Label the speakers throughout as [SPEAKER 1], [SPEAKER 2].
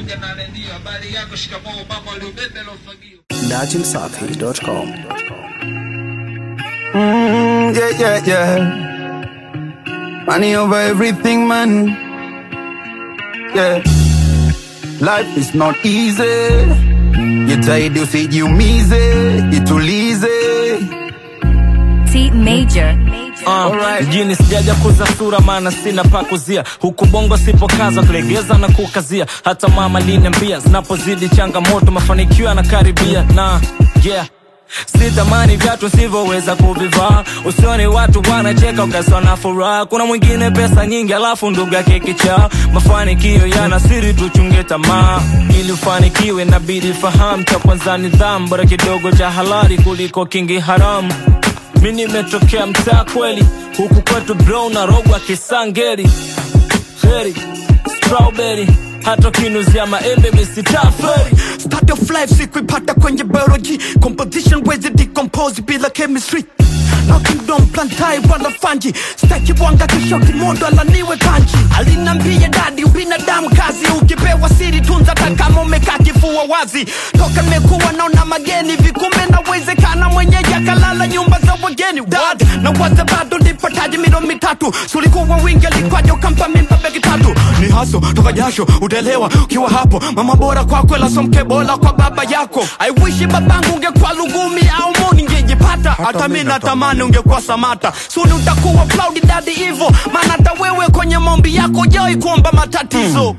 [SPEAKER 1] kuja na redio. Habari yako, shikamoo mama uliobeba lofagio.
[SPEAKER 2] DajimSafi.com.
[SPEAKER 3] Yeah. Money over everything, man. Yeah. Life is not easy. Jitahidi usijiumize, jitulize.
[SPEAKER 4] T Major.
[SPEAKER 5] Mjini sijaja kuza sura maana sina pa kuzia. Huku bongo sipo kaza kulegeza na kukazia. Hata mama liniambia zinapozidi changamoto mafanikio yanakaribia. Na yeah, sitamani viatu sivyoweza kuvivaa. Usione watu wanacheka ukaswa na furaha. Kuna mwingine pesa nyingi alafu ndugu yake kichaa. Mafanikio yana siri tuchunge tamaa. Ili ufanikiwe inabidi fahamu cha kwanza nidhamu. Bora kidogo cha halali kuliko kingi haramu. Mimi nimetokea mtaa kweli. Huku kwetu bro na rogwa kisangeri. Heri, strawberry. Hata kinuzia maembe misitaferi.
[SPEAKER 6] Start of life sikuipata kwenye biology. Composition wezi decompose bila chemistry. Na kingdom plantai wala fanji. Staki wanga kishoti modo ala niwe kanji. Alinambia dadi ubinadamu kazi. Ukipewa siri tunza takama umekaa kifua wazi. Toka nimekuwa naona mageni vikumbe na wezekana mwenyeji akalala nyumba za wageni. Dad, na waza bado nipataji milo mitatu. Sulikuwa wingi alikwajo kampa mimba begi tatu. Ni haso, toka jasho, utelewa ukiwa hapo. Mama bora kwako la somke bola kwa baba yako. I wish babangu ungekuwa Lugumi au Mo ningejipata. Hata mimi natamani ungekuwa Samata. Suni utakuwa proud daddy hivyo. Maana hata wewe kwenye maombi yako hujai kuomba matatizo.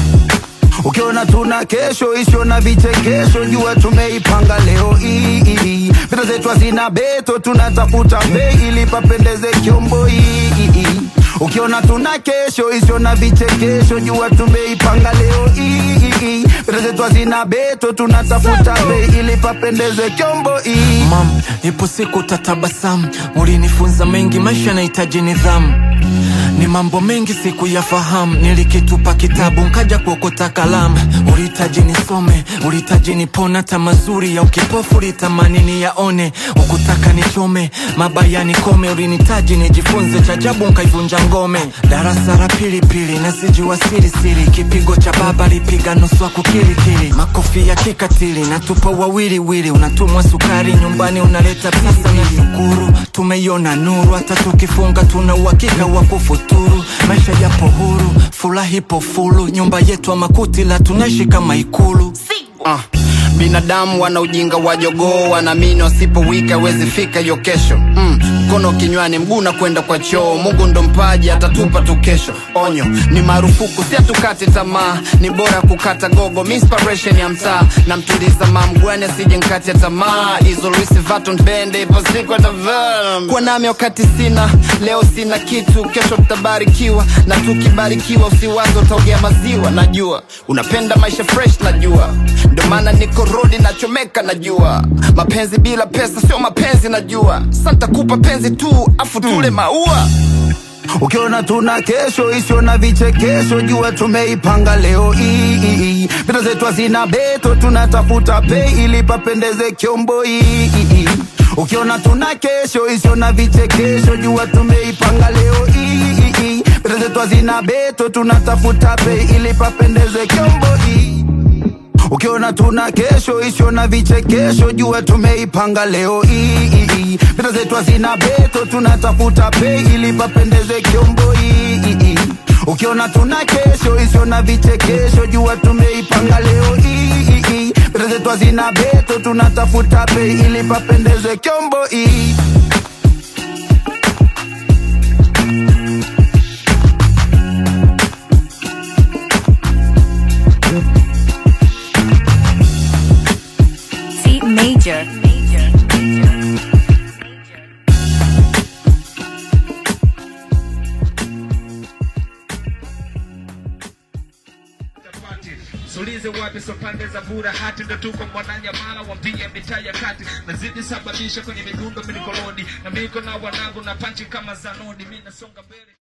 [SPEAKER 3] Ukiona tuna kesho isio na vichekesho, jua tumeipanga leo hii. Pesa zetu hazina beto, tunatafuta bei ili papendeze kiombo hii. Ukiona tuna kesho isio na vichekesho, jua tumeipanga leo hii. Pesa zetu hazina beto, tunatafuta bei ili papendeze kiombo hii.
[SPEAKER 5] Mam, ipo siku tatabasamu. Ulinifunza mengi, maisha yanahitaji nidhamu. Ni mambo mengi siku yafahamu. Nilikitupa kitabu nkaja kuokota kalamu. Ulihitaji nisome, ulihitaji nipona. Hata mazuri ya ukipofu ulitamani niyaone. Ukutaka nichome, mabaya nikome. Ulinihitaji nijifunze cha ajabu nkaivunja ngome. Darasa la pili na sijua siri. Kipigo cha baba lipiga nusu wa kukilikili. Makofi ya kikatili na tupa wawili. Unatumwa sukari nyumbani unaleta pesa na shukuru. Tumeiona nuru hata tukifunga tuna uhakika wa kufuturu. Maisha yapo huru, furahi po fulu. Nyumba yetu wa makuti la tunaishi kama ikulu.
[SPEAKER 7] Binadamu wana ujinga wa jogoo. Wanaamini wasipo wika wezi fika yo kesho. Mkono kinywani mguu na kwenda kwa choo. Mungu ndo mpaji atatupa tu kesho. Onyo, ni marufuku si atukate tamaa. Ni bora kukata gogo, inspiration ya mtaa. Na mtuliza mamgwene asije nkati ya tamaa. Izo Luisi Vaton bende ipo siku atavam. Kwa nami wakati sina, leo sina kitu. Kesho tutabarikiwa, na tukibarikiwa usiwazo utaogea maziwa. Najua, unapenda maisha fresh najua. Ndo maana niko rodi na chomeka najua. Mapenzi bila pesa sio mapenzi najua. Santa kupa penzi tu afu tule maua.
[SPEAKER 3] Ukiona tuna kesho isio na vichekesho, jua tumeipanga leo hii. Pesa zetu hazina beto, tunatafuta bei ili papendeze kiombo hii. Ukiona tuna kesho isio na vichekesho, jua tumeipanga leo hii. Pesa zetu hazina beto, tunatafuta bei ili papendeze kiombo hii. Ukiona tuna kesho isio na vichekesho, jua tumeipanga leo hii. Pesa zetu hazina beto, tunatafuta bei ili papendeze kiombo hii. Ukiona tuna kesho isio na vichekesho, jua tumeipanga leo hii. Pesa zetu hazina beto, tunatafuta bei ili papendeze kiombo hii.
[SPEAKER 4] T Major.
[SPEAKER 1] Sulize wapi so pande za bura hati. Ndo tuko Mwananyamala wambia mitaa ya kati. Nazidi sababisha kwenye midundo minikolodi. Na miko na wanangu na panchi kama zanodi. Mina songa mbele.